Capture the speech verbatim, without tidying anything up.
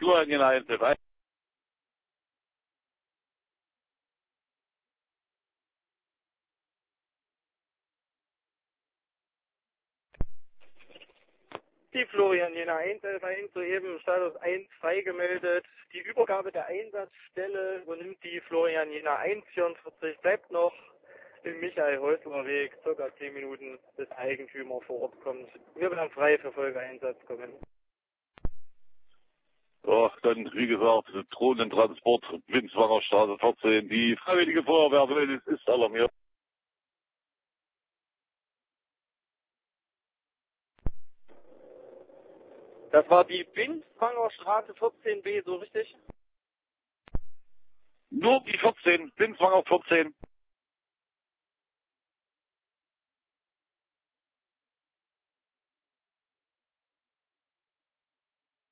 Florian Jena eins F eins. Die Florian Jena eins elf eins, soeben Status eins freigemeldet. Die Übergabe der Einsatzstelle übernimmt die Florian Jena eins vierundvierzig, bleibt noch im Michael-Häusler-Weg, circa zehn Minuten bis Eigentümer vor Ort kommt. Wir werden frei für Folgeeinsatz kommen. Ja, dann, wie gesagt, Drohnentransport, Winzwanger Straße vierzehn. Die Freiwillige Feuerwehr Wölnis ist alarmiert. Das war die Winzwanger Straße vierzehn b, so richtig? Nur die vierzehn, Winzwanger vierzehn.